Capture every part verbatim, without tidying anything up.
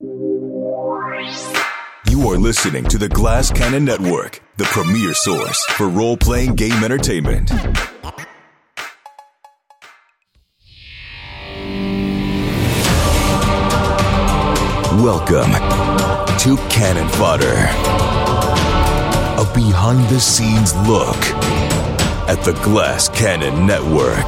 You are listening to the Glass Cannon Network, the premier source for role-playing game entertainment. Welcome to Cannon Fodder, a behind-the-scenes look at the Glass Cannon Network.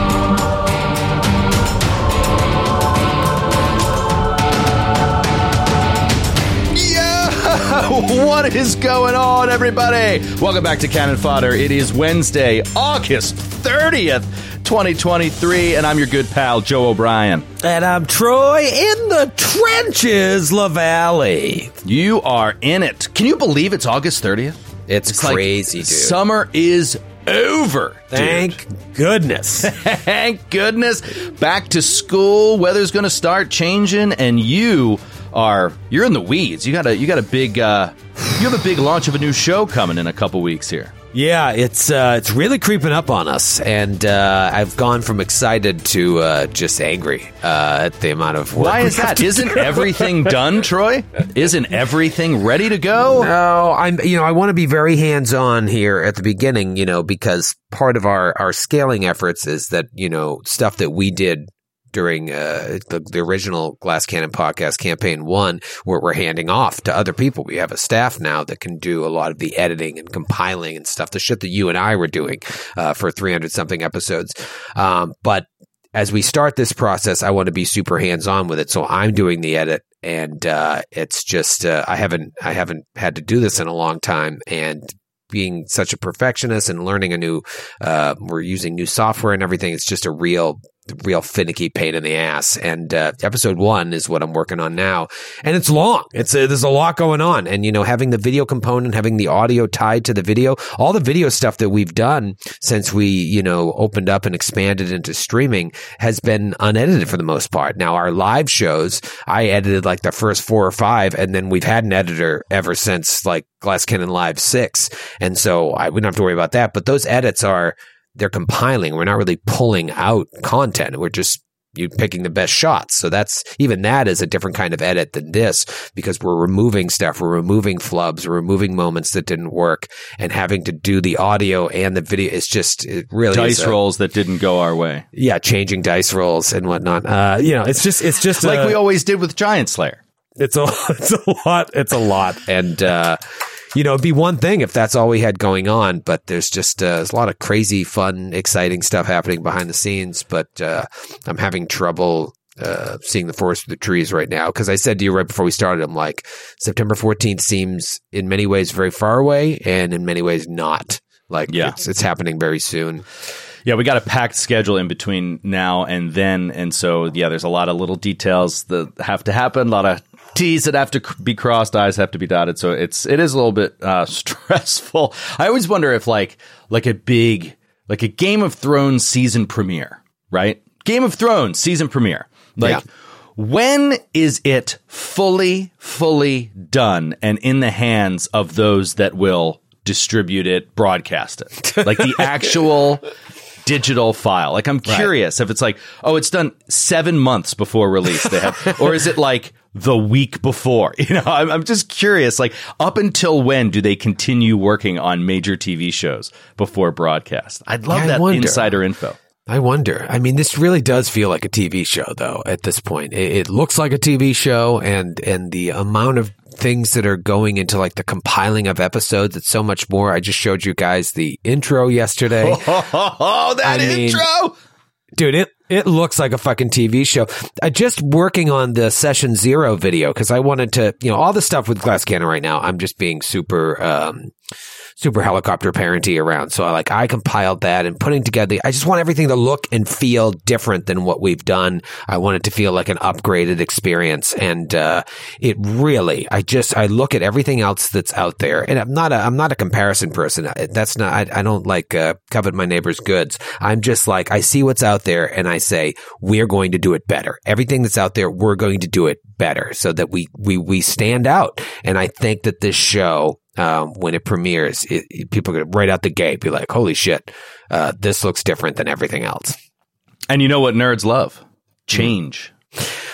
What is going on, everybody? Welcome back to Cannon Fodder. It is Wednesday, August thirtieth, twenty twenty-three, and I'm your good pal, Joe O'Brien. And I'm Troy in the trenches, LaValle. You are in it. Can you believe it's August thirtieth? It's, it's crazy, like dude. Summer is over. Thank dude. goodness. Thank goodness. Back to school. Weather's going to start changing, and you are you're in the weeds. You got a you got a big uh, you have a big launch of a new show coming in a couple weeks here. Yeah, it's uh, it's really creeping up on us, and uh, I've gone from excited to uh, just angry uh, at the amount of work. Why is that? Isn't everything done, Troy? Isn't everything ready to go? No, I'm. You know, I want to be very hands on here at the beginning. You know, because part of our our scaling efforts is that you know stuff that we did during uh, the, the original Glass Cannon podcast campaign one, where we're handing off to other people. We have a staff now that can do a lot of the editing and compiling and stuff, the shit that you and I were doing uh, for three hundred something episodes. Um, but as we start this process, I want to be super hands-on with it. So I'm doing the edit, and uh, it's just uh, I haven't I haven't had to do this in a long time, and being such a perfectionist and learning a new, uh, we're using new software and everything. It's just a real, real finicky pain in the ass. And uh, episode one is what I'm working on now, and it's long. It's a, there's a lot going on, and you know, having the video component, having the audio tied to the video, all the video stuff that we've done since we, you know, opened up and expanded into streaming has been unedited for the most part. Now, our live shows, I edited like the first four or five, and then we've had an editor ever since like Glass Cannon Live six. And so I, we don't have to worry about that. But those edits are, they're compiling. We're not really pulling out content. We're just you picking the best shots. So that's, even that is a different kind of edit than this, because we're removing stuff. We're removing flubs. We're removing moments that didn't work, and having to do the audio and the video. It's just, it really dice is a, rolls that didn't go our way. Yeah. Changing dice rolls and whatnot. Uh, you know, it's just, it's just like a, we always did with Giant Slayer. It's a, it's a lot. It's a lot. And, uh, you know, it'd be one thing if that's all we had going on, but there's just uh, there's a lot of crazy, fun, exciting stuff happening behind the scenes. But uh, I'm having trouble uh, seeing the forest through the trees right now, because I said to you right before we started, I'm like, September fourteenth seems in many ways very far away, and in many ways not. Like, yeah. it's, it's happening very soon. Yeah, we got a packed schedule in between now and then, and so yeah, there's a lot of little details that have to happen, a lot of T's that have to be crossed, I's have to be dotted. So it's it is a little bit uh, stressful. I always wonder if like like a big like a Game of Thrones season premiere, right? Game of Thrones season premiere. Like yeah. When is it fully fully done and in the hands of those that will distribute it, broadcast it, like the actual digital file? Like, I'm curious right. if it's like, oh, it's done seven months before release, they have, or is it like the week before? You know, I'm, I'm just curious. Like, up until when do they continue working on major T V shows before broadcast? I'd love yeah, that insider info. I wonder. I mean, this really does feel like a T V show, though. At this point, it, it looks like a T V show, and and the amount of things that are going into like the compiling of episodes, it's so much more. I just showed you guys the intro yesterday. Oh, that I intro, mean, dude! It it looks like a fucking T V show. I just working on the session zero video because I wanted to, you know, all the stuff with Glass Cannon right now. I'm just being super. Um, super helicopter parenty around. So I like, I compiled that and putting together, I just want everything to look and feel different than what we've done. I want it to feel like an upgraded experience. And, uh, it really, I just, I look at everything else that's out there, and I'm not a, I'm not a comparison person. That's not, I, I don't like, uh, covet my neighbor's goods. I'm just like, I see what's out there and I say, we're going to do it better. Everything that's out there, we're going to do it better so that we, we, we stand out. And I think that this show, Um, when it premieres, it, it, people get right out the gate be like, holy shit, uh, this looks different than everything else. And you know what nerds love? Change.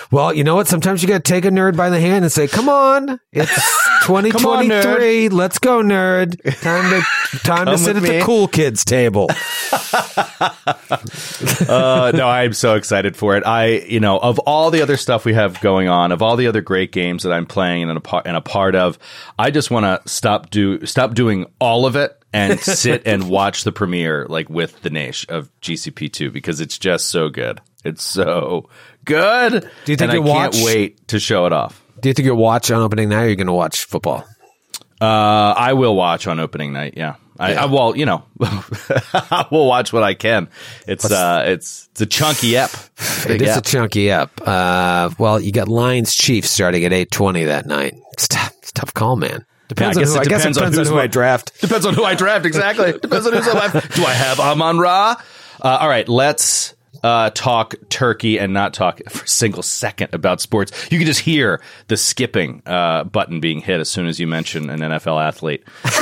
Well, you know what? Sometimes you got to take a nerd by the hand and say, "Come on, it's twenty twenty-three. Let's go, nerd. Time to time to sit at me. The cool kids table." uh, no, I'm so excited for it. I, you know, of all the other stuff we have going on, of all the other great games that I'm playing and a part and a part of, I just want to stop do stop doing all of it and sit and watch the premiere, like with the Naish of G C P two, because it's just so good. It's so good. Do you think and you'll I can't watch, wait to show it off. Do you think you'll watch on opening night, or are you going to watch football? Uh, I will watch on opening night. Yeah. I, yeah. I well, you know, I will watch what I can. It's Let's, uh, it's it's a chunky ep. It is ep. a chunky ep. Uh, well, you got Lions Chiefs starting at eight twenty that night. It's tough, it's a tough call, man. Depends yeah, I, on who, it I guess it depends on, on who I draft. Depends on who I draft. Exactly. Depends on who's alive. Do I have Amon Ra? Uh, all right, let's uh, talk turkey and not talk for a single second about sports. You can just hear the skipping uh, button being hit as soon as you mention an N F L athlete.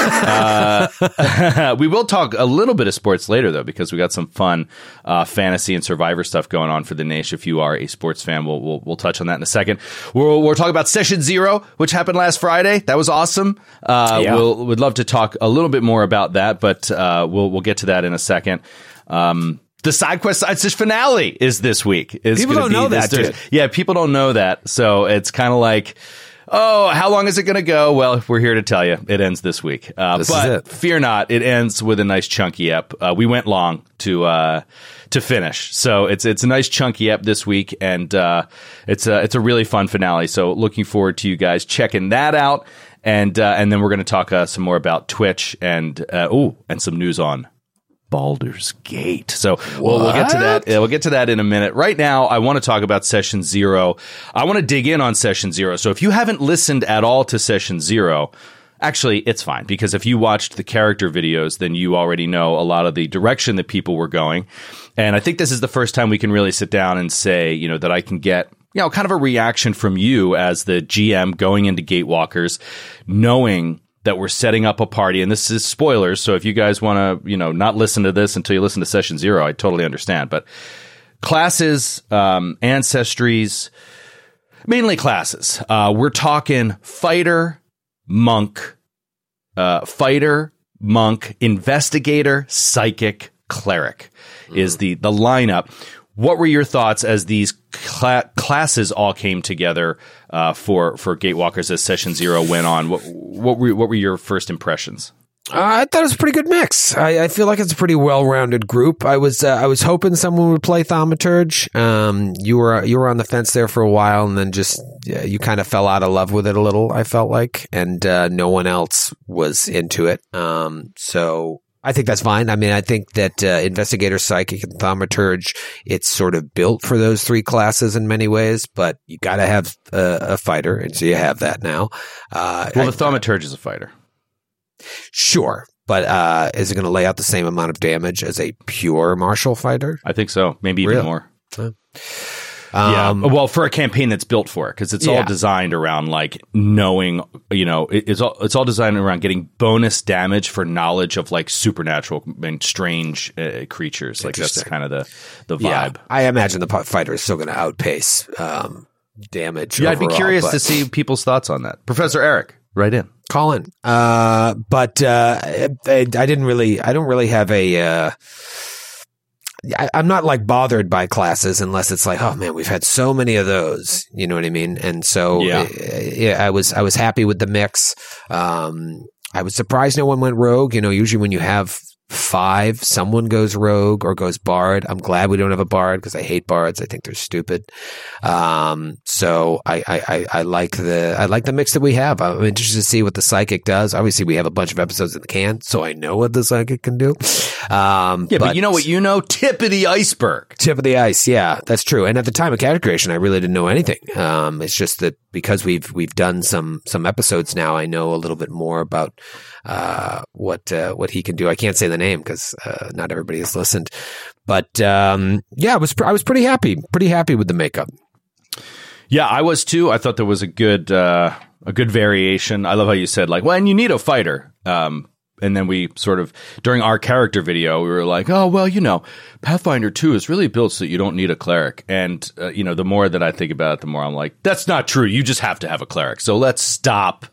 Uh, we will talk a little bit of sports later, though, because we got some fun uh, fantasy and Survivor stuff going on for the Naish. If you are a sports fan, we'll we'll, we'll touch on that in a second. We'll, we'll talk about Session Zero, which happened last Friday. That was awesome. Uh, yeah. We'll would love to talk a little bit more about that, but uh, we'll we'll get to that in a second. Um, The Side Quest Side Stitch finale is this week. Is people don't know that, dude. Yeah, people don't know that. So it's kind of like, oh, how long is it going to go? Well, we're here to tell you. It ends this week. Uh, this but is it. Fear not. It ends with a nice chunky ep. Uh, we went long to uh, to finish. So it's it's a nice chunky ep this week. And uh, it's, a, it's a really fun finale. So looking forward to you guys checking that out. And, uh, and then we're going to talk uh, some more about Twitch and, uh, ooh, and some news on Baldur's Gate. So we'll, we'll get to that. Uh, we'll get to that in a minute. Right now, I want to talk about Session Zero. I want to dig in on Session Zero. So if you haven't listened at all to Session Zero, actually, it's fine, because if you watched the character videos, then you already know a lot of the direction that people were going. And I think this is the first time we can really sit down and say, you know, that I can get, you know, kind of a reaction from you as the G M going into Gatewalkers, knowing that we're setting up a party, and this is spoilers, so if you guys want to, you know, not listen to this until you listen to Session Zero, I totally understand. But classes, um, ancestries, mainly classes. Uh, we're talking fighter, monk, uh, fighter, monk, investigator, psychic, cleric mm. is the the lineup. What were your thoughts as these cl- classes all came together uh, for for Gatewalkers as Session Zero went on? What what were what were your first impressions? Uh, I thought it was a pretty good mix. I, I feel like it's a pretty well-rounded group. I was uh, I was hoping someone would play Thaumaturge. Um, you were you were on the fence there for a while, and then just yeah, you kind of fell out of love with it a little. I felt like, and uh, no one else was into it. Um, so. I think that's fine. I mean, I think that uh, Investigator, Psychic, and Thaumaturge, it's sort of built for those three classes in many ways, but you got to have uh, a fighter, and so you have that now. Uh, well, the Thaumaturge is a fighter. Sure, but uh, is it going to lay out the same amount of damage as a pure martial fighter? I think so. Maybe even really? more. Huh. Um, yeah, well, for a campaign that's built for it, because it's yeah. all designed around like knowing, you know, it, it's all it's all designed around getting bonus damage for knowledge of like supernatural and strange uh, creatures. Like that's kind of the the vibe. Yeah, I imagine the fighter is still going to outpace um, damage. Yeah, overall, I'd be curious but... to see people's thoughts on that. Professor Eric, right in. Colin, uh, but uh, I, I didn't really, I don't really have a. Uh, I, I'm not like bothered by classes unless it's like, oh man, we've had so many of those. You know what I mean? And so, yeah, I, I was I was happy with the mix. Um, I was surprised no one went rogue. You know, usually when you have five, someone goes rogue or goes bard. I'm glad we don't have a bard because I hate bards. I think they're stupid. Um, so I, I, I like the I like the mix that we have. I'm interested to see what the psychic does. Obviously, we have a bunch of episodes in the can, so I know what the psychic can do. Um, yeah, but, but you know what you know? Tip of the iceberg. Tip of the ice. Yeah, that's true. And at the time of character creation, I really didn't know anything. Um, it's just that because we've we've done some some episodes now, I know a little bit more about uh, what uh, what he can do. I can't say the name because uh, not everybody has listened, but um, yeah, I was I was pretty happy, pretty happy with the makeup. Yeah, I was too. I thought there was a good uh, a good variation. I love how you said like, well, and you need a fighter. Um, and then we sort of, during our character video, we were like, oh, well, you know, Pathfinder two is really built so that you don't need a cleric. And, uh, you know, the more that I think about it, the more I'm like, that's not true. You just have to have a cleric. So let's stop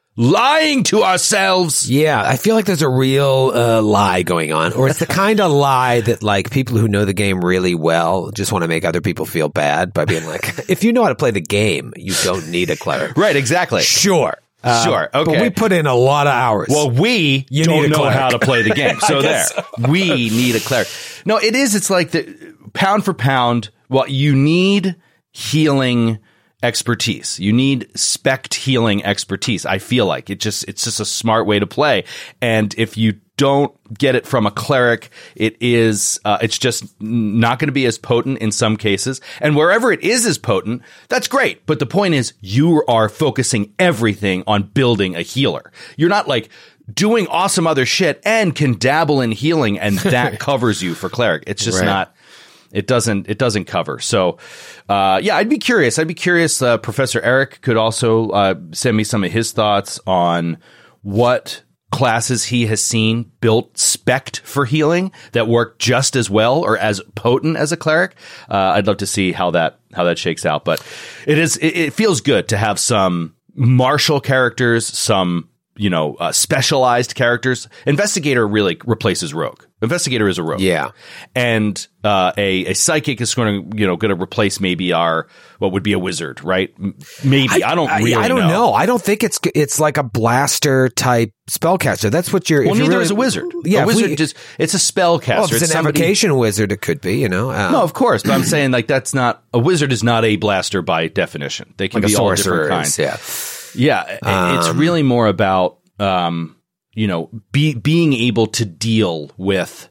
lying to ourselves. Yeah, I feel like there's a real uh, lie going on. Or it's the kind of lie that, like, people who know the game really well just want to make other people feel bad by being like, if you know how to play the game, you don't need a cleric. Right, exactly. Sure. Uh, Sure. Okay. But we put in a lot of hours. Well, we You don't need a know cleric. how to play the game. So there, so. we need a cleric. No, it is. It's like the pound for pound. Well, you need healing expertise. You need spect healing expertise. I feel like it just, it's just a smart way to play. And if you don't get it from a cleric, it is, uh, it's just not going to be as potent in some cases. And wherever it is as potent, that's great. But the point is you are focusing everything on building a healer. You're not like doing awesome other shit and can dabble in healing and that covers you for cleric. It's just Right. not. It doesn't. It doesn't cover. So, uh, yeah, I'd be curious. I'd be curious. Uh, Professor Eric could also uh, send me some of his thoughts on what classes he has seen built spect for healing that work just as well or as potent as a cleric. Uh, I'd love to see how that how that shakes out. But it is. It, it feels good to have some martial characters, some you know uh, specialized characters. Investigator really replaces rogue. Investigator is a rogue. Yeah. And uh, a, a psychic is going to, you know, going to replace maybe our, what would be a wizard, right? M- Maybe. I, I don't really I don't know. know. I don't think it's it's like a blaster type spellcaster. That's what you're. Well, if you're neither really, is a wizard. Yeah, a if wizard we- just, it's a spellcaster. Well, if it's, an somebody- evocation wizard, it could be, you know. Um, No, of course. But I'm saying like that's not, a wizard is not a blaster by definition. They can like a be all sorcerer different is, kinds. yeah. Yeah. It's Um, really more about, um, you know, be, being able to deal with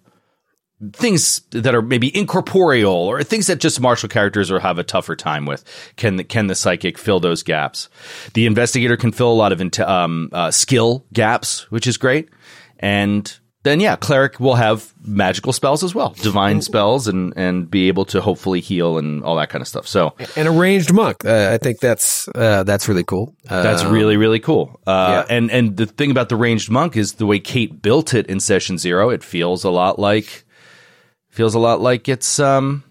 things that are maybe incorporeal or things that just martial characters or have a tougher time with. Can the, can the psychic fill those gaps? The investigator can fill a lot of inte- um, uh, skill gaps, which is great. And then, yeah, cleric will have magical spells as well, divine spells, and, and be able to hopefully heal and all that kind of stuff. So An arranged monk. Uh, I think that's uh, that's really cool. Uh, that's really, really cool. Uh, yeah. and, and the thing about the ranged monk is the way Kate built it in session zero, it feels a lot like, feels a lot like it's, um,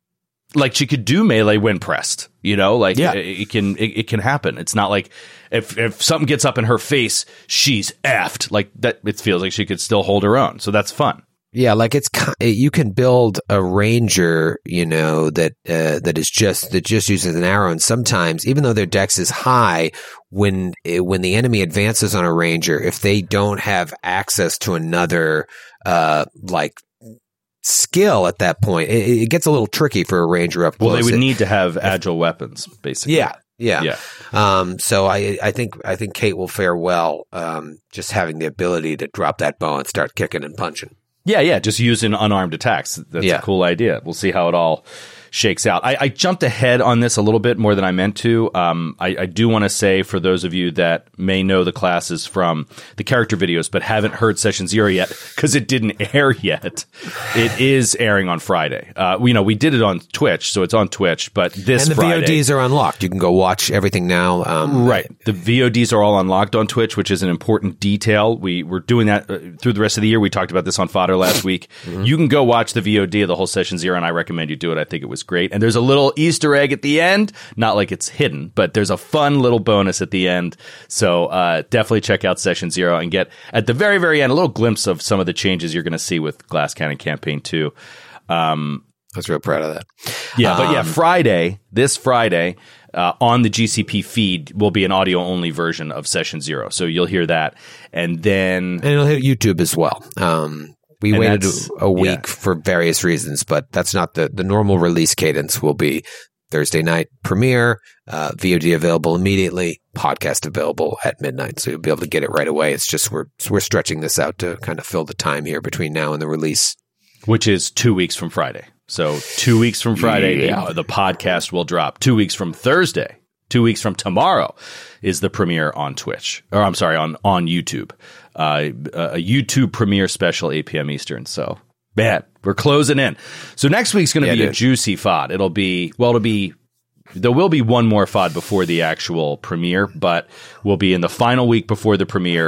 like she could do melee when pressed, you know, like Yeah. it, it can, it, it can happen. It's not like if, if something gets up in her face, she's effed like that. It feels like she could still hold her own. So that's fun. Yeah, like it's ki- you can build a ranger, you know, that uh, that is just that just uses an arrow, and sometimes even though their dex is high, when uh, when the enemy advances on a ranger, if they don't have access to another uh like skill at that point, it, it gets a little tricky for a ranger up close. Well, they would It- need to have agile weapons, basically. yeah. Yeah. Yeah. Um, so I, I think, I think Kate will fare well, um, just having the ability to drop that bow and start kicking and punching. Yeah, yeah, just using unarmed attacks. That's Yeah. a cool idea. We'll see how it all shakes out. I, I jumped ahead on this a little bit more than I meant to. Um, I, I do want to say for those of you that may know the classes from the character videos but haven't heard Session Zero yet because it didn't air yet, it is airing on Friday. Uh, we, you know, we did it on Twitch, so it's on Twitch, but this And the Friday, V O Ds are unlocked. You can go watch everything now. Um, Right. The V O Ds are all unlocked on Twitch, which is an important detail. We were doing that uh, through the rest of the year. We talked about this on Fodder last week. Mm-hmm. You can go watch the V O D of the whole Session Zero, and I recommend you do it. I think it was great. And there's a little Easter egg at the end. Not like it's hidden, but there's a fun little bonus at the end. So uh, definitely check out Session Zero and get, at the very, very end, a little glimpse of some of the changes you're going to see with Glass Cannon Campaign two. Um, I was real proud of that. yeah, but yeah, Um, Friday, this Friday, uh, on the G C P feed will be an audio-only version of Session Zero. So you'll hear that. And then... And it'll hit YouTube as well. Um, we And waited that's- a week yeah. for various reasons, but that's not the, the normal release cadence will be Thursday night premiere, uh, V O D available immediately, podcast available at midnight. So you'll be able to get it right away. It's just we're, we're stretching this out to kind of fill the time here between now and the release. Which is two weeks from Friday. So two weeks from Friday, Yeah. the, the podcast will drop. Two weeks from Thursday, two weeks from tomorrow is the premiere on Twitch. Or I'm sorry, on, on YouTube. Uh, a YouTube premiere special, eight p.m. Eastern. So, man, we're closing in. So next week's going to Yeah, be a dude. juicy F O D. It'll be, well, it'll be, there will be one more F O D before the actual premiere, but we'll be in the final week before the premiere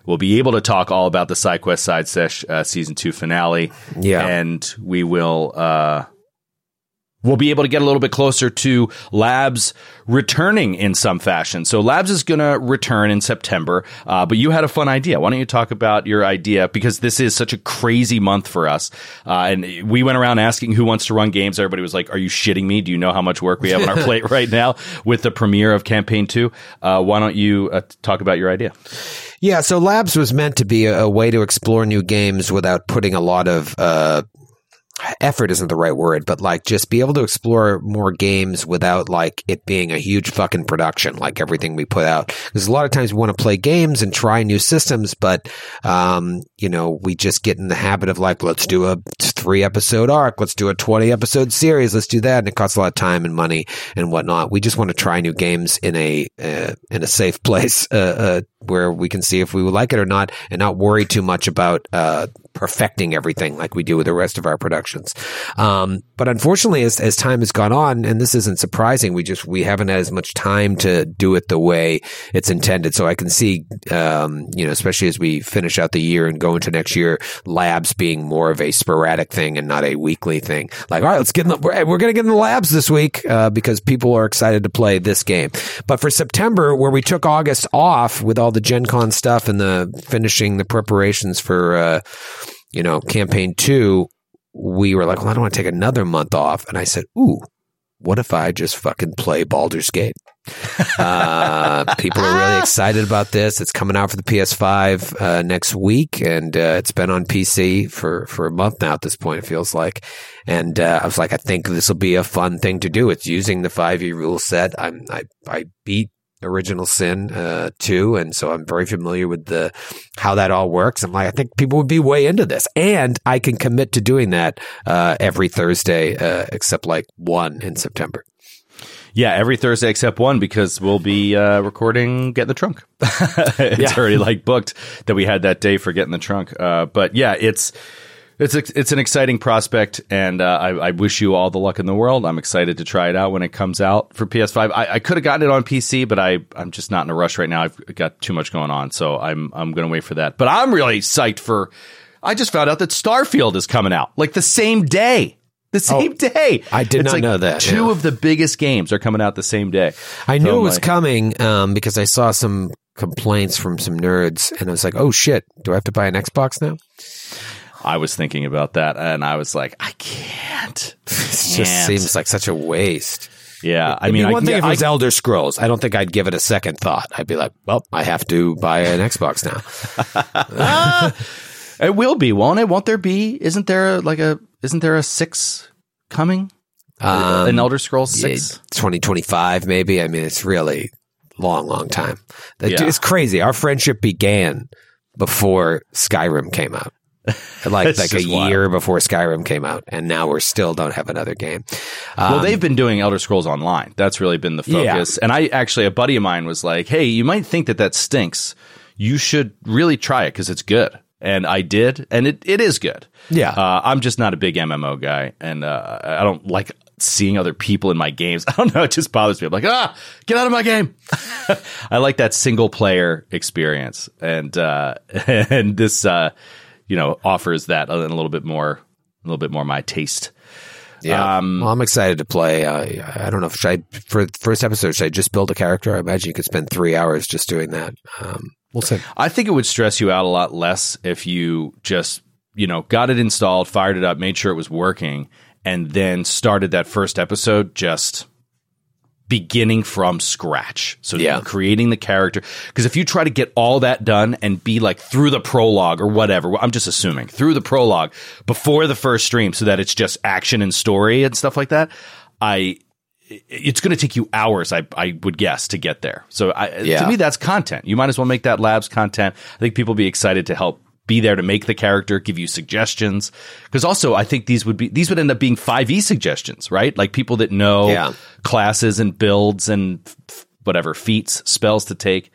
we'll be able to talk all about the SideQuest Side Sesh uh, season two finale. Yeah. And we will, uh, we'll be able to get a little bit closer to Labs returning in some fashion. So Labs is going to return in September, uh, but you had a fun idea. Why don't you talk about your idea? Because this is such a crazy month for us. Uh, and we went around asking who wants to run games. Everybody was like, are you shitting me? Do you know how much work we have on our plate right now with the premiere of Campaign two? Uh, why don't you uh, talk about your idea? Yeah, so Labs was meant to be a, a way to explore new games without putting a lot of uh, effort isn't the right word, but like just be able to explore more games without like it being a huge fucking production like everything we put out. Because a lot of times we want to play games and try new systems, but um, you know, we just get in the habit of like, let's do a three episode arc, let's do a twenty episode series, let's do that, and it costs a lot of time and money and whatnot. We just want to try new games in a uh, in a safe place uh, uh, where we can see if we would like it or not, and not worry too much about uh, perfecting everything like we do with the rest of our productions. Um, but unfortunately, as, as time has gone on, and this isn't surprising, we just, we haven't had as much time to do it the way it's intended. So I can see, um, you know, especially as we finish out the year and go into next year, Labs being more of a sporadic thing and not a weekly thing. Like, all right, let's get in the, we're, we're going to get in the Labs this week, uh, because people are excited to play this game. But for September, where we took August off with all the Gen Con stuff and the finishing the preparations for, uh, you know, Campaign two, we were like, well, I don't want to take another month off. And I said, ooh, what if I just fucking play Baldur's Gate? Uh, people are really excited about this. It's coming out for the P S five uh, next week, and uh, it's been on P C for, for a month now at this point, it feels like. And uh, I was like, I think this will be a fun thing to do. It's using the five E rule set. I'm, I, I beat Original Sin uh, two, and so I'm very familiar with the how that all works. I'm like, I think people would be way into this, and I can commit to doing that uh, every Thursday, uh, except like one in September. Yeah, every Thursday except one, because we'll be uh, recording Get in the Trunk. It's yeah. already like booked that we had that day for Get in the Trunk. Uh, but yeah, it's it's it's an exciting prospect, and uh, I, I wish you all the luck in the world. I'm excited to try it out when it comes out for P S five. I, I could have gotten it on P C, but I I'm just not in a rush right now. I've got too much going on, so I'm I'm going to wait for that. But I'm really psyched for. I just found out that Starfield is coming out like the same day. The same oh, day. I did it's not like know that. Two yeah. of the biggest games are coming out the same day. I knew so it was like, coming um, because I saw some complaints from some nerds, and I was like, oh shit, do I have to buy an Xbox now? I was thinking about that, and I was like, I can't. It just seems like such a waste. Yeah, It'd I mean, be one I, thing yeah, if it was I, Elder Scrolls. I don't think I'd give it a second thought. I'd be like, well, I have to buy an Xbox now. It will be, won't it? Won't there be? Isn't there like a? Isn't there a six coming? Um, An Elder Scrolls six, twenty twenty-five maybe. I mean, it's really long, long time. Yeah. It's crazy. Our friendship began before Skyrim came out. Like like a year wild. before Skyrim came out, and now we still don't have another game. Um, well, they've been doing Elder Scrolls Online. That's really been the focus. Yeah. And I actually, a buddy of mine was like, "Hey, you might think that that stinks. You should really try it because it's good." And I did, and it, it is good. Yeah, uh, I'm just not a big M M O guy, and uh, I don't like seeing other people in my games. I don't know, it just bothers me. I'm like, ah, get out of my game. I like that single player experience, and uh, and this, uh, you know, offers that a little bit more, a little bit more my taste. Yeah, um, well, I'm excited to play. Uh, I don't know if should I, for the first episode, should I just build a character? I imagine you could spend three hours just doing that. Um, we'll see. I think it would stress you out a lot less if you just, you know, got it installed, fired it up, made sure it was working, and then started that first episode just beginning from scratch. So yeah. creating the character. Because if you try to get all that done and be like through the prologue or whatever, I'm just assuming, through the prologue before the first stream so that it's just action and story and stuff like that, I it's going to take you hours, I, I would guess, to get there. So I, yeah. to me, that's content. You might as well make that Labs content. I think people will be excited to help be there to make the character, give you suggestions. Because also, I think these would be these would end up being five E suggestions, right? Like people that know yeah. classes and builds and f- whatever feats, spells to take.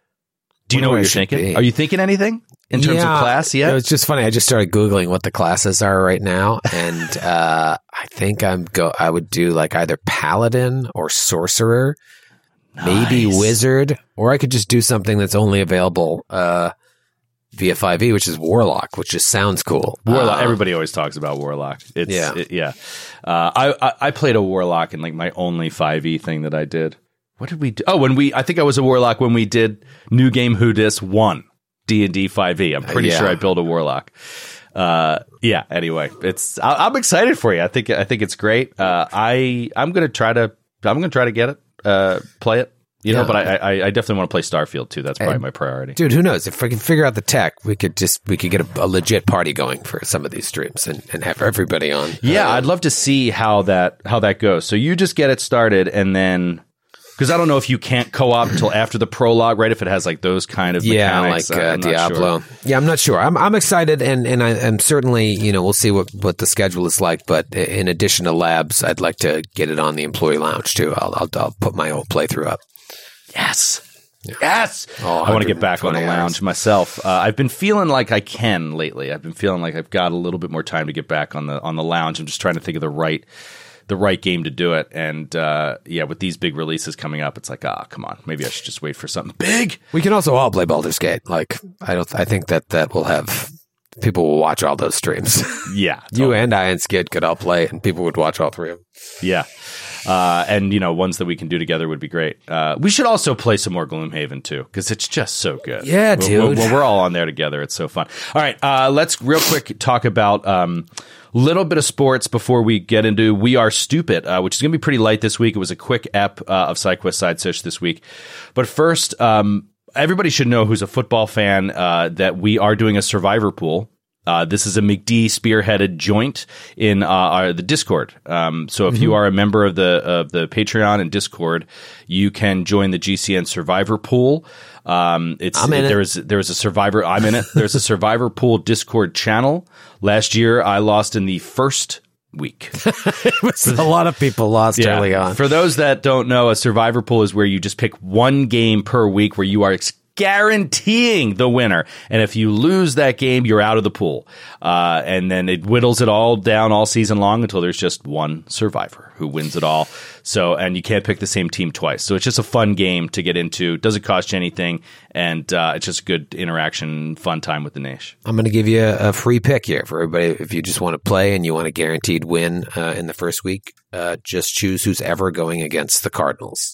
Do you know what you're thinking? Be? Are you thinking anything in terms yeah, of class yet? It's just funny. I just started Googling what the classes are right now, and uh, I think I'm go. I would do like either paladin or sorcerer, nice. maybe wizard, or I could just do something that's only available. Uh, via five E, which is Warlock, which just sounds cool. Warlock. Uh, Everybody always talks about Warlock. It's, Yeah. it- yeah. Uh, I, I I played a Warlock in like my only five E thing that I did. What did we do? Oh, when we I think I was a Warlock when we did New Game Who Dis one D and D five E. I'm pretty Yeah. sure I built a Warlock. Uh, yeah. Anyway, it's I, I'm excited for you. I think I think it's great. Uh, I I'm gonna try to I'm gonna try to get it. Uh, play it. You know, Yeah. but I, I I definitely want to play Starfield too. That's probably And- my priority. Dude, who knows? If we can figure out the tech, we could just we could get a, a legit party going for some of these streams and, and have everybody on. Yeah, Uh, I'd love to see how that how that goes. So you just get it started, and then because I don't know if you can't co-op until after the prologue, right? If it has like those kind of yeah, mechanics, like uh, I'm not Diablo. sure. Yeah, I'm not sure. I'm I'm excited, and and I, I'm certainly you know we'll see what what the schedule is like. But in addition to labs, I'd like to get it on the employee lounge too. I'll I'll, I'll put my whole playthrough up. Yes. Yes. Oh, I want to get back on the one hundred twenty lounge hours. myself. Uh, I've been feeling like I can lately. I've been feeling like I've got a little bit more time to get back on the on the lounge. I'm just trying to think of the right the right game to do it. And uh, yeah, with these big releases coming up, it's like, ah, come on. Maybe I should just wait for something big. We can also all play Baldur's Gate. Like I don't. I think that that will have people will watch all those streams. Yeah. You and I and Skid could all play, and people would watch all three of them. Yeah. Uh, and, you know, ones that we can do together would be great. Uh, we should also play some more Gloomhaven, too, because it's just so good. Yeah, When- dude. When, when we're all on there together, it's so fun. All right, uh, let's real quick talk about a um, little bit of sports before we get into We Are Stupid, uh, which is going to be pretty light this week. It was a quick ep uh, of SideQuest Side Sesh this week. But first, um, everybody should know who's a football fan uh, that we are doing a Survivor pool. Uh, this is a McD spearheaded joint in uh, our, the Discord. Um, so if you are a member of the of the Patreon and Discord, you can join the G C N Survivor Pool. Um, it's I'm in it. there is there is a Survivor. I'm in it. There's a Survivor Pool Discord channel. Last year, I lost in the first week. a lot of people lost early on. For those that don't know, a Survivor Pool is where you just pick one game per week where you are ex- guaranteeing the winner. And if you lose that game, you're out of the pool. Uh, and then it whittles it all down all season long until there's just one survivor who wins it all. So, and you can't pick the same team twice. So it's just a fun game to get into. Doesn't cost you anything. And uh, it's just good interaction, fun time with the Nash. I'm going to give you a, a free pick here for everybody. If you just want to play and you want a guaranteed win uh, in the first week, uh, just choose who's ever going against the Cardinals.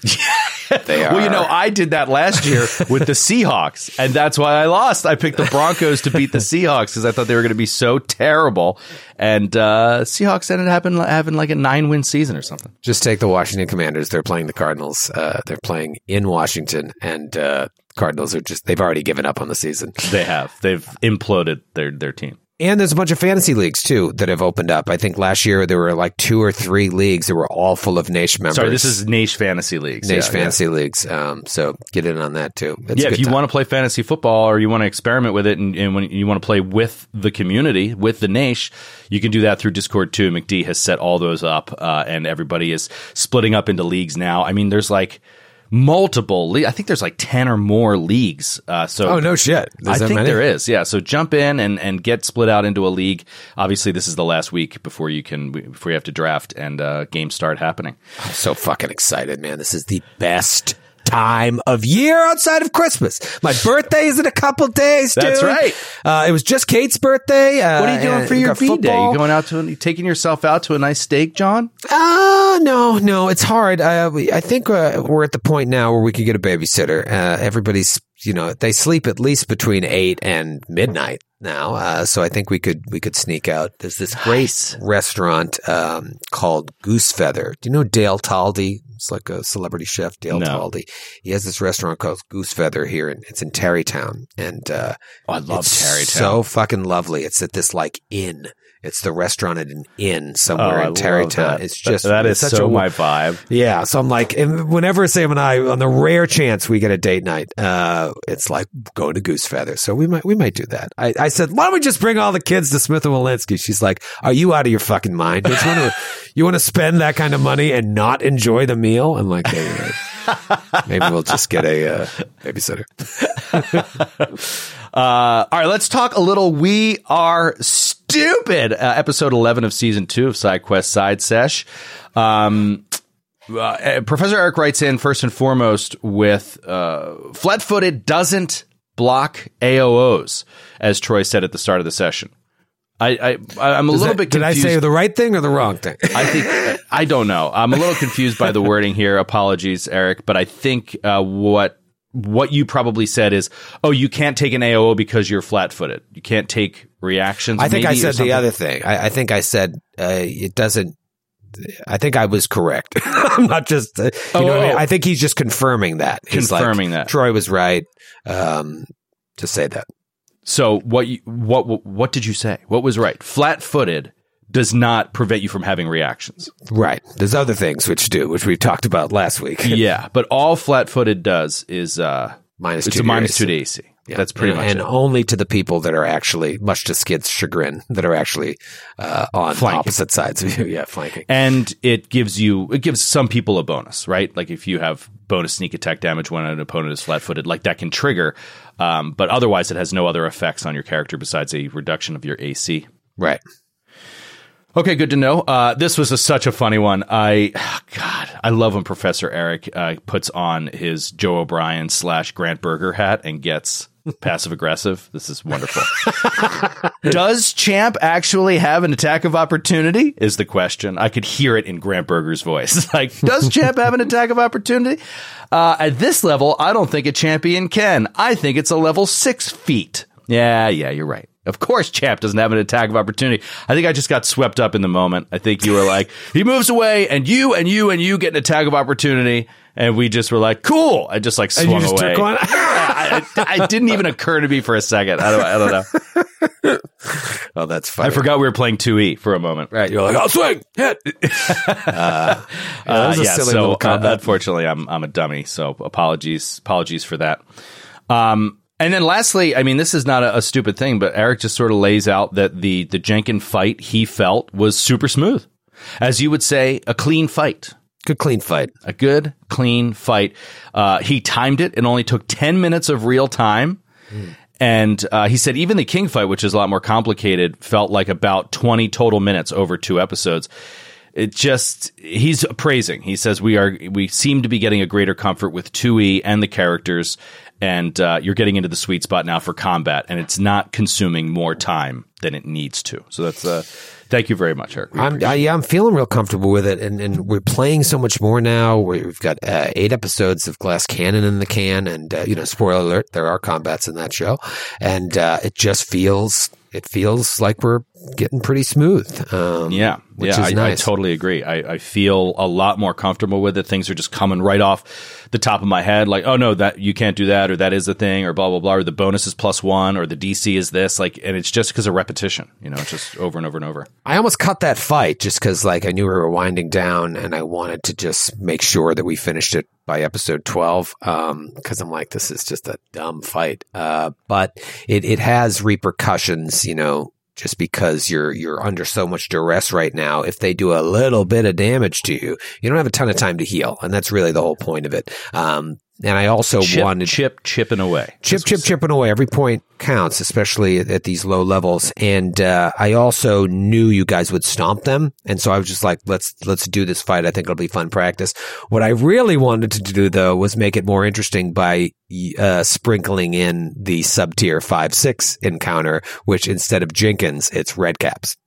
They are. Well, you know, I did that last year with the Seahawks, and that's why I lost. I picked the Broncos to beat the Seahawks because I thought they were going to be so terrible, and uh, Seahawks ended up having, having like a nine-win season or something. Just take the Washington Commanders. They're playing the Cardinals. Uh, they're playing in Washington, and uh, Cardinals are just, they've already given up on the season. They have. They've imploded their, their team. And there's a bunch of fantasy leagues, too, that have opened up. I think last year there were like two or three leagues that were all full of Nash members. Sorry, this is Nash Fantasy Leagues. Nash yeah, Fantasy yeah. Leagues. Um, so get in on that, too. It's Yeah, a if good you time. want to play fantasy football or you want to experiment with it and, and when you want to play with the community, with the Nash, you can do that through Discord too. McD has set all those up uh, and everybody is splitting up into leagues now. I mean, there's like multiple le- I think there's like ten or more leagues. Uh, so Oh, no shit. There's I that think many? there is. Yeah. So jump in and, and get split out into a league. Obviously, this is the last week before you can before you have to draft and uh, games start happening. I'm so fucking excited, man. This is the best time of year outside of Christmas. My birthday is in a couple days, dude. That's right. Uh, it was just Kate's birthday. Uh, What are you doing and for we your got V Day? football. You going out to you taking yourself out to a nice steak, John? Uh, no, no, it's hard. Uh, we, I think uh, we're at the point now where we could get a babysitter. Uh, everybody's, you know, they sleep at least between eight and midnight now. Uh, so I think we could we could sneak out. There's this great Nice. restaurant um, called Goose Feather. Do you know Dale Taldy? It's like a celebrity chef, Dale No. Taldy. He has this restaurant called Goose Feather here, and it's in Tarrytown. And uh, Oh, I love it's Tarrytown. so fucking lovely. It's at this like inn. It's the restaurant at an inn somewhere Oh, I in love Tarrytown. that. It's just that it's is such so a, my vibe. yeah. So I'm like, and whenever Sam and I, on the rare chance we get a date night, uh, it's like go to Goose Feather. So we might we might do that. I, I said, why don't we just bring all the kids to Smith and Walensky? She's like, are you out of your fucking mind? You want to you want to spend that kind of money and not enjoy the meal? I'm like, yeah, you're right. Maybe we'll just get a uh, babysitter. Uh, all right, let's talk a little We Are Stupid, uh, episode eleven of season two of SideQuest Side Sesh. Um, uh, Professor Eric writes in first and foremost with uh, flat-footed doesn't block A O Os, as Troy said at the start of the session. I, I, I'm a Does little that, bit did confused. I say the right thing or the wrong thing? I think, I don't know. I'm a little confused by the wording here. Apologies, Eric. But I think uh, what what you probably said is, oh, you can't take an A O O because you're flat-footed. You can't take reactions. I think maybe, I said or something. the other thing. I, I think I said uh, it doesn't. I think I was correct. I'm not just. Uh, you Oh, know what I mean? oh. I think he's just confirming that. He's Confirming like, that. Troy was right um, to say that. So what, you, what what what did you say? What was right? Flat-footed does not prevent you from having reactions. Right. There's other things which do, which we talked about last week. Yeah, but all flat-footed does is uh, Minus it's two a to your minus A C. two to A C. Yeah. That's pretty and, much and it. only to the people that are actually, much to Skid's chagrin, that are actually uh, on Flanking. opposite sides of you. Yeah, flanking. And it gives you, it gives some people a bonus, right? Like if you have bonus sneak attack damage when an opponent is flat-footed, like that can trigger. Um, but otherwise, it has no other effects on your character besides a reduction of your A C. Right. Okay, good to know. Uh, this was a, such a funny one. I, God, I love when Professor Eric uh, puts on his Joe O'Brien slash Grant Berger hat and gets passive aggressive. This is wonderful. Does Champ actually have an attack of opportunity? Is the question. I could hear it in Grant Berger's voice. Like, does Champ have an attack of opportunity? Uh, at this level, I don't think a champion can. I think it's a level six feat. Yeah, yeah, you're right. Of course, Champ doesn't have an attack of opportunity. I think I just got swept up in the moment. I think you were like, he moves away, and you and you and you get an attack of opportunity, and we just were like, cool. I just like swung And you just away. took one? I, I, it didn't even occur to me for a second. I don't, I don't know. Oh, that's funny. I forgot we were playing two E for a moment. Right. You're like, I'll swing. Hit. uh, yeah, that Uh, was a yeah, silly so little uh, combat. unfortunately, I'm I'm a dummy. So apologies, apologies for that. Um, and then lastly, I mean, this is not a, a stupid thing, but Eric just sort of lays out that the the Jenkin fight he felt was super smooth, as you would say, a clean fight. Good clean fight. A good, clean fight. Uh, he timed it. It only took ten minutes of real time. Mm. And uh, he said even the King fight, which is a lot more complicated, felt like about twenty total minutes over two episodes. It just, he's praising. He says we are, we seem to be getting a greater comfort with two E and the characters, and uh, you're getting into the sweet spot now for combat, and it's not consuming more time than it needs to. So that's, uh, thank you very much, Eric. We I'm, I, yeah, I'm feeling real comfortable with it, and, and we're playing so much more now. We've got uh, eight episodes of Glass Cannon in the can, and uh, you know, spoiler alert, there are combats in that show, and uh, it just feels it feels like we're getting pretty smooth. Um, Yeah, which yeah, is I, nice. I totally agree. I, I feel a lot more comfortable with it. Things are just coming right off the top of my head. Like, oh no, that you can't do that, or that is the thing, or blah blah blah, or the bonus is plus one, or the D C is this. Like, and it's just because of repetition. You know, it's just over and over and over. I almost cut that fight just because, like, I knew we were winding down, and I wanted to just make sure that we finished it by episode twelve. Um, because I'm like, this is just a dumb fight. Uh, but it it has repercussions, you know. Just because you're you're under so much duress right now, if they do a little bit of damage to you, you don't have a ton of time to heal, and that's really the whole point of it. Um, and I also Chip, wanted chip, chipping away. chip, chip, chipping away. Every point counts, especially at, at these low levels. And uh, I also knew you guys would stomp them, and so I was just like, let's let's do this fight. I think it'll be fun practice. What I really wanted to do, though, was make it more interesting by uh, sprinkling in the sub tier five six encounter, which instead of Jenkins, it's Red Caps.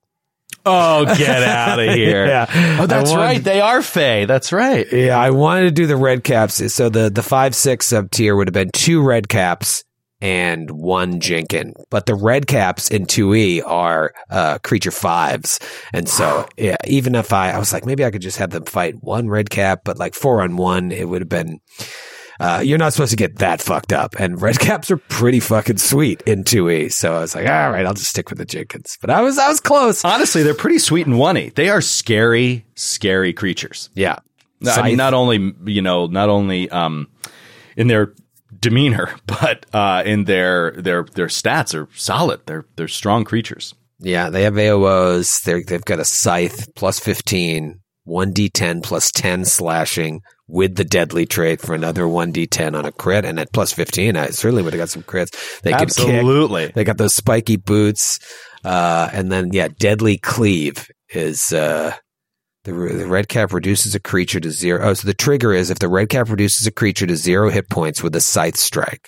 Oh, get out of here! Yeah. Oh, that's I wanted- right. They are Fae. That's right. Yeah, I wanted to do the Red Caps. So the the five six sub tier would have been two Red Caps and one Jenkin. But the Red Caps in two E are uh, creature fives. And so, yeah, even if I, I was like, maybe I could just have them fight one Red Cap, but like four on one, it would have been, uh, you're not supposed to get that fucked up. And Red Caps are pretty fucking sweet in two E. So I was like, all right, I'll just stick with the Jenkins. But I was, I was close. Honestly, they're pretty sweet in one E. They are scary, scary creatures. Yeah. I mean, not only, you know, not only um, in their demeanor, but uh, in their their their stats are solid. They're they're strong creatures. Yeah, they have A O Os. They're, they've got a scythe plus fifteen, one d ten plus ten slashing with the deadly trait for another one d ten on a crit. And at plus fifteen, I certainly would have got some crits. They could kick. Absolutely. They got those spiky boots. Uh, and then, yeah, deadly cleave is uh, the, the red cap reduces a creature to zero. Oh, so the trigger is if the red cap reduces a creature to zero hit points with a scythe strike.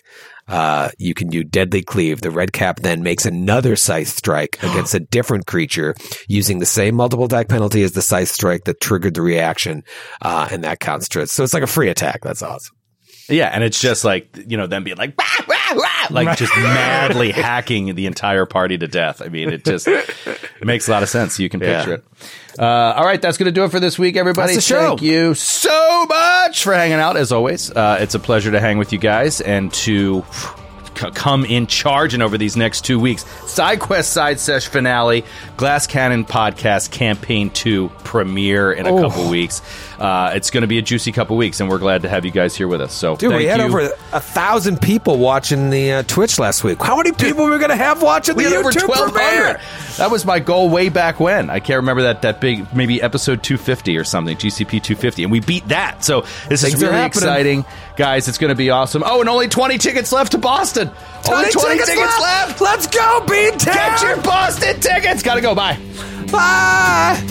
uh, you can do Deadly Cleave. The red cap then makes another Scythe Strike against a different creature using the same multiple attack penalty as the Scythe Strike that triggered the reaction, uh, and that counts to it. So it's like a free attack. That's awesome. Yeah, and it's just like, you know, them being like, bah, bah, bah, like just madly hacking the entire party to death. I mean, it just it makes a lot of sense. You can picture Yeah. it. Uh, all right, that's going to do it for this week, everybody. That's the show. Thank you so much for hanging out, as always. Uh, it's a pleasure to hang with you guys and to c- come in charging over these next two weeks. Side Quest Side Sesh finale, Glass Cannon Podcast Campaign two premiere in a Oh. couple weeks. Uh, it's going to be a juicy couple weeks, and we're glad to have you guys here with us. So, Dude, thank we had you. over a thousand people watching the uh, Twitch last week. How many people were we going to have watching We the had over YouTube twelve premiere? hundred. That was my goal way back when. I can't remember that that big, maybe episode two fifty or something, G C P two fifty, and we beat that. So this Things is are really happening. exciting, guys. It's going to be awesome. Oh, and only twenty tickets left to Boston. Only twenty tickets, left. Let's go, Bean Town. Get your Boston tickets. Got to go. Bye. Bye.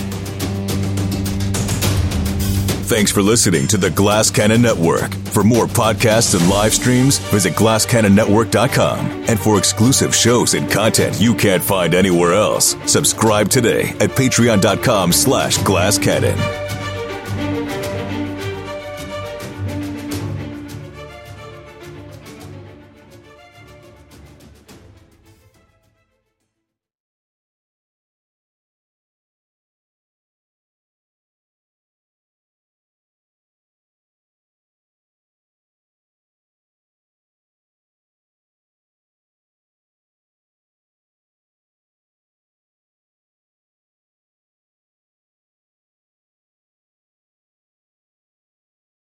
Thanks for listening to the Glass Cannon Network. For more podcasts and live streams, visit glass cannon network dot com. And for exclusive shows and content you can't find anywhere else, subscribe today at patreon dot com slash glass cannon.